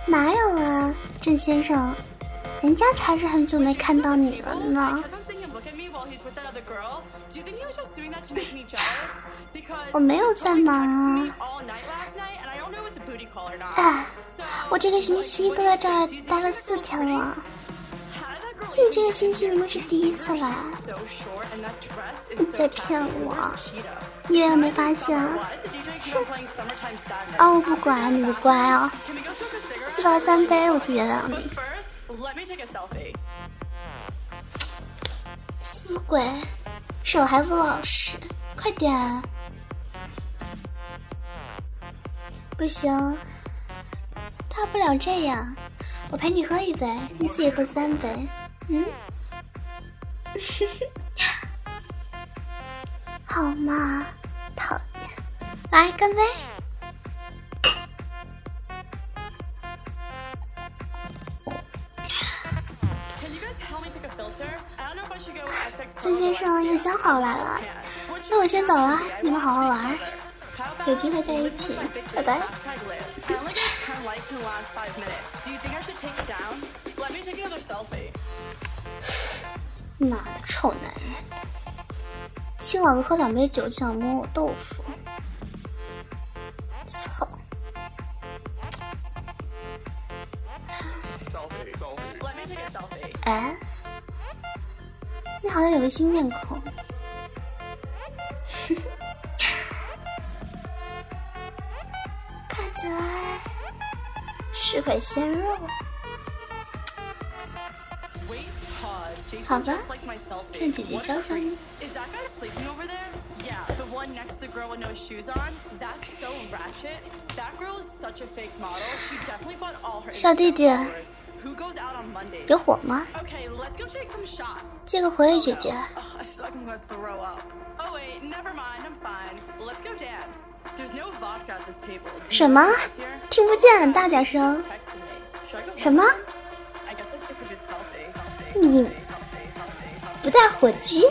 哪有啊，郑先生，人家才是很久没看到你了呢。我没有在忙啊。哎，我这个星期都在这儿待了4天了。你这个星期明明是第一次来，你在骗我，你以为我没发现啊？哦，我不管，你不乖啊！自倒3杯，我不原谅你。死鬼，手还不老实，快点！不行，大不了这样，我陪你喝1杯，你自己喝3杯。好嘛，讨厌！来干杯！郑先生又想好来了，那我先走了，你们好好玩，有机会在一起，拜拜。妈的臭男人，亲老子喝2杯酒就想摸我豆腐，操！哎，你好像有个新面孔，看起来是块鲜肉。好吧，让姐姐教教你。小弟弟，有火吗？借个火给姐姐。什么？听不见，大点声。什么？你不带火机？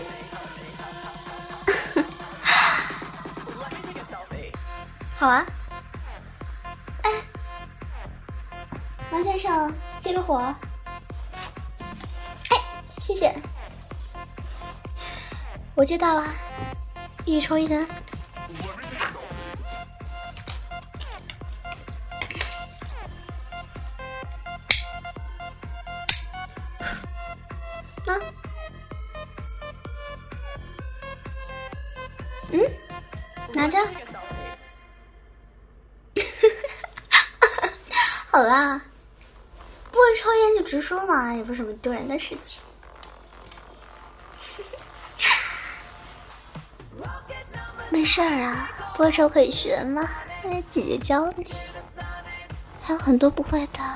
好啊。哎，王先生，借个火。哎，谢谢。我接到了，一抽1根。拿着。好啦，不会抽烟就直说嘛，也不是什么丢人的事情。没事儿啊，不会抽可以学嘛，姐姐教你，还有很多不会的，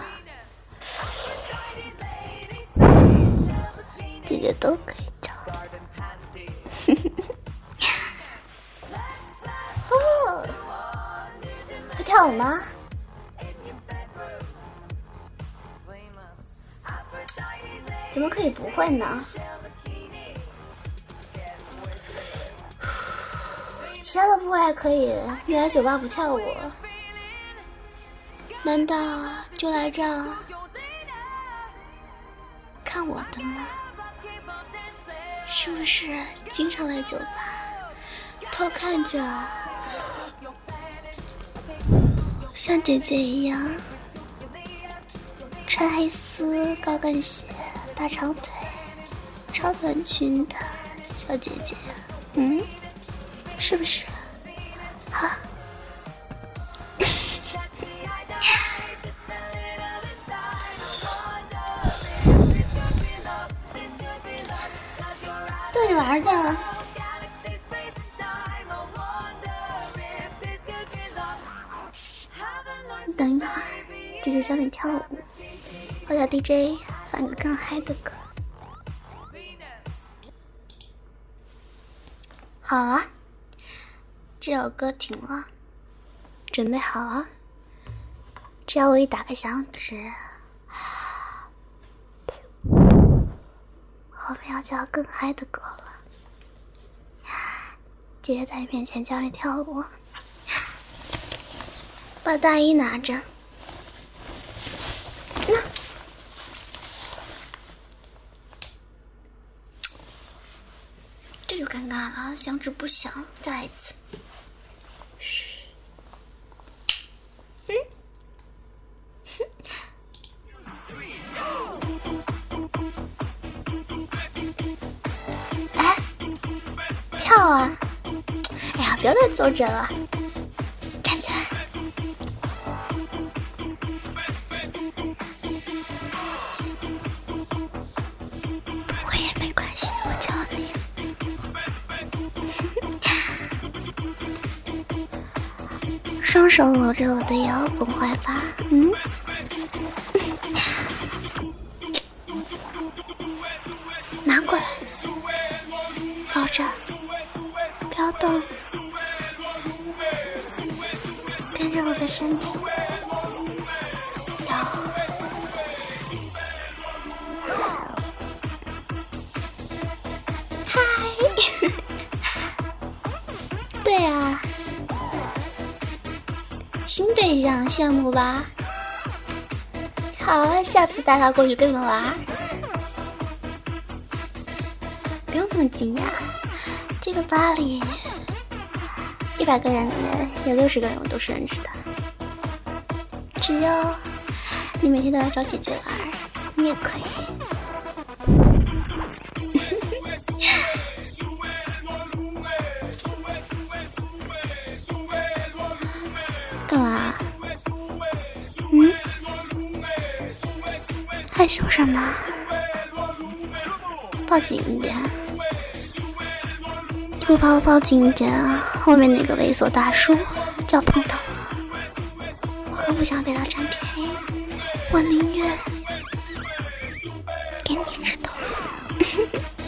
姐姐都可以教。哦，会跳舞吗？怎么可以不会呢？其他的不会还可以，你来酒吧不跳舞，难道就来这儿看我的吗？是不是经常来酒吧偷看着像姐姐一样穿黑丝高跟鞋大长腿超短裙的小姐姐？是不是啊？逗你玩的。你等一会儿，姐姐教你跳舞，我叫 DJ 放你更嗨的歌。好啊，这首歌停了，准备好了，只要我一打开响指，后面要教更嗨的歌了。姐姐在你面前教你跳舞，把大衣拿着。 尬了，响指不响，再来一次。哎，跳啊！哎呀，不要再坐着了，站起来。我也没关系，我教你。双手搂着我的腰，总会发。拿过来，抱着，不要动，跟着我的身体，摇。嗨，对啊，新对象羡慕吧？好，下次带他过去跟你们玩。不用这么惊讶，这个吧里100个人里面有60个人我都是认识的。只要你每天都要找姐姐玩，你也可以。干嘛？害羞什么？抱紧一点。不抱紧一点啊！后面那个猥琐大叔就要碰到我，我可不想被他占便宜，我宁愿给你吃豆腐。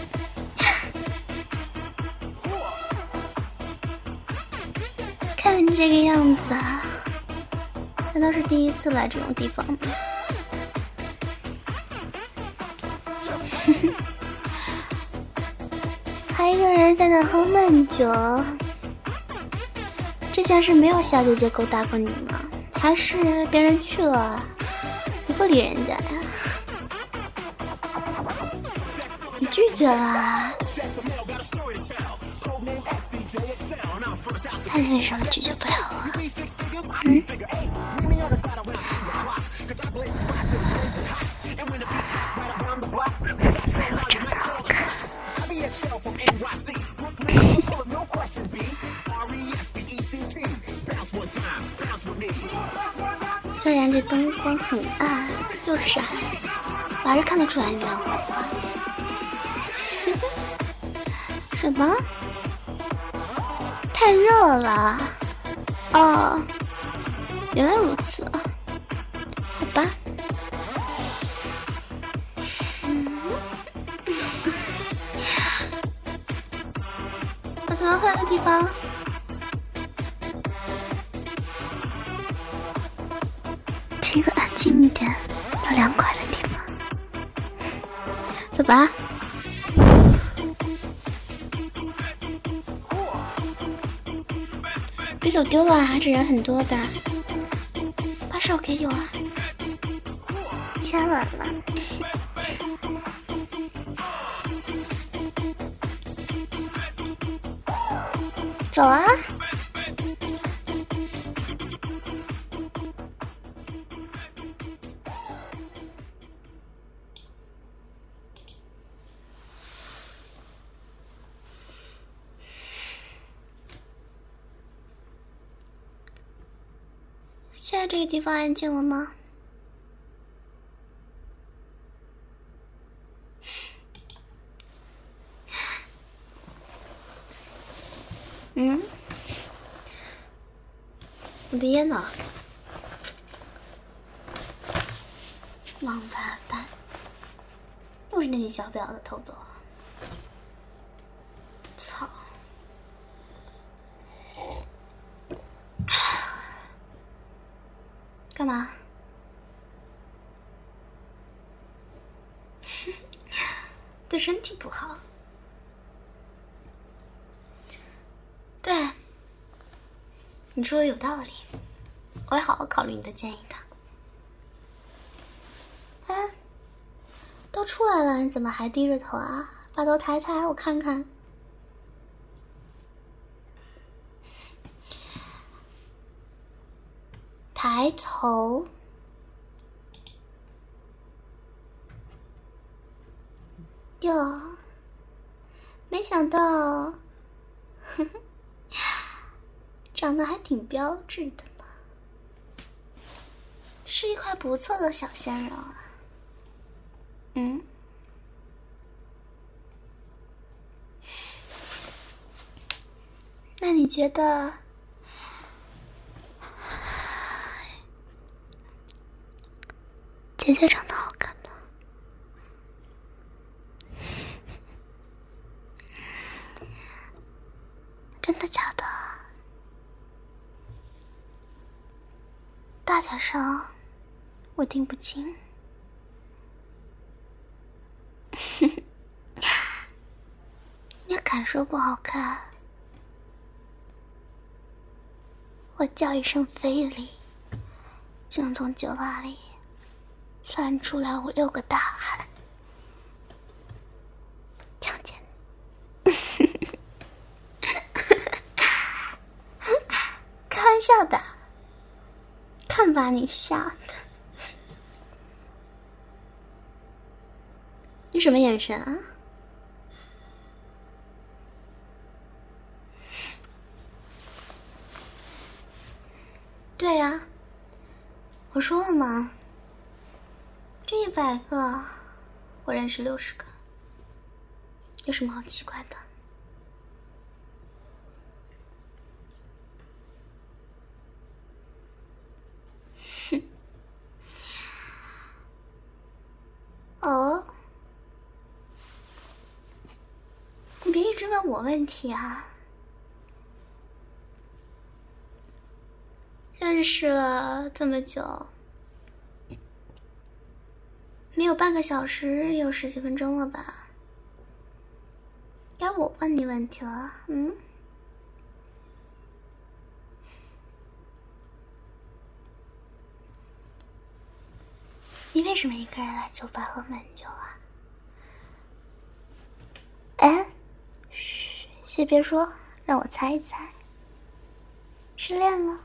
看你这个样子啊，难道是第一次来这种地方吗？还一个人在那喝闷酒，之前是没有小姐姐勾搭过你吗？还是别人去了你不理人家呀？你拒绝了？那你为什么拒绝不了啊？虽然这灯光很暗又闪，我还是看得出来你亮火花。什么？太热了。哦，原来如此。好吧。我咱们换个地方。这个安静一点，有凉快的地方。走吧。别走丢了啊！这人很多的。把手给我，牵吻了。走啊！现在这个地方安静了吗？我的烟呢？王八蛋！又是那群小婊子偷走了。操！干嘛？对身体不好。对，你说的有道理，我会好好考虑你的建议的。哎，都出来了，你怎么还低着头啊？把头抬抬，我看看。 抬头。哟，没想到，呵呵，长得还挺标致的呢，是一块不错的小鲜肉啊。嗯。那你觉得姐姐长得好看吗？真的假的？大点声，我听不清。你敢说不好看？我叫一声非礼，就能从酒吧里窜出来5、6个大汉，强奸你。开玩笑的，看把你吓的。你什么眼神啊？对呀，我说了嘛，这100个我认识60个，有什么好奇怪的？哼。哦，你别一直问我问题啊。认识了这么久，没有半个小时，也有10几分钟了吧？该我问你问题了。嗯，你为什么一个人来酒吧喝闷酒啊？哎，嘘，先别说，让我猜一猜。失恋了？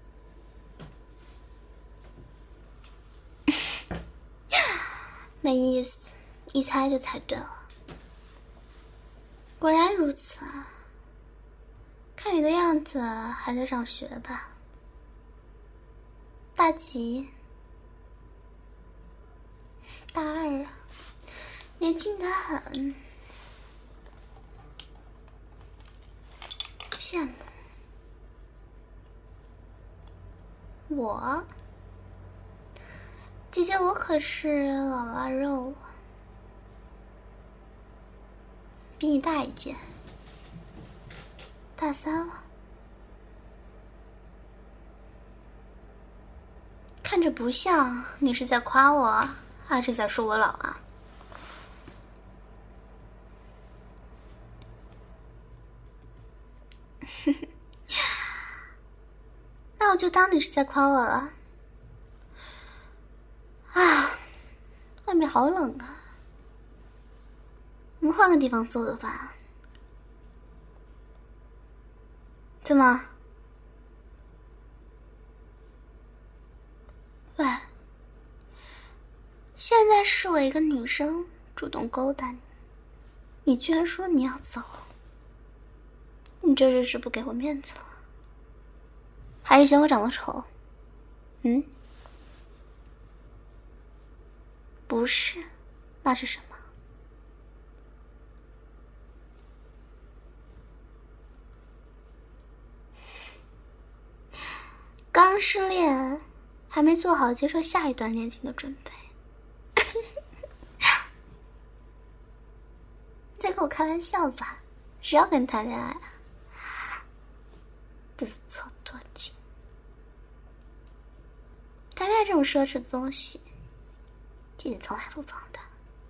没意思，一猜就猜对了。果然如此啊！看你的样子还在上学吧？大几？大2啊，年轻得很。羡慕。我，姐姐，我可是老腊肉啊，比你大一届，大3了。看着不像，你是在夸我，还是在说我老啊？那我就当你是在夸我了。啊，外面好冷啊，我们换个地方坐坐吧。怎么？喂，现在是我一个女生主动勾搭你，你居然说你要走，你这是不给我面子了，还是嫌我长得丑？嗯，不是，那是什么？刚失恋，还没做好接受下一段恋情的准备。你在跟我开玩笑吧？谁要跟你谈恋爱啊？自作多情。谈恋爱这种奢侈的东西，姐姐从来不帮的。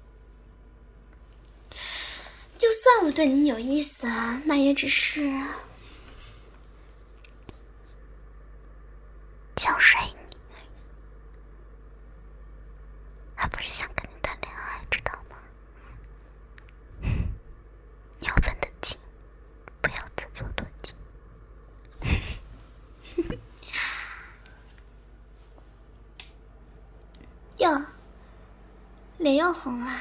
就算我对你有意思啊，那也只是想睡你，还不是想跟你谈恋爱，知道吗？你要分得清，不要自作多情。 脸又红了。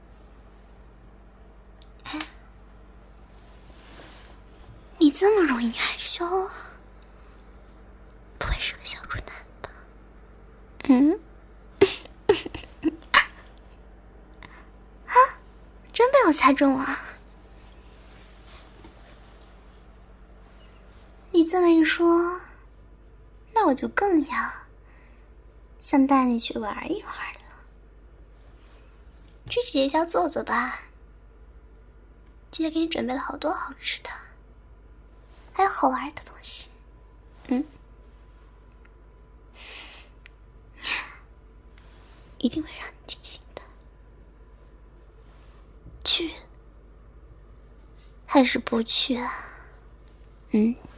哎，你这么容易害羞啊？不会是个小处男吧？嗯？啊，真被我猜中了。你这么一说，那我就更要想带你去玩一玩了。去姐姐家坐坐吧，姐姐给你准备了好多好吃的，还有好玩的东西。一定会让你惊喜的。去还是不去啊？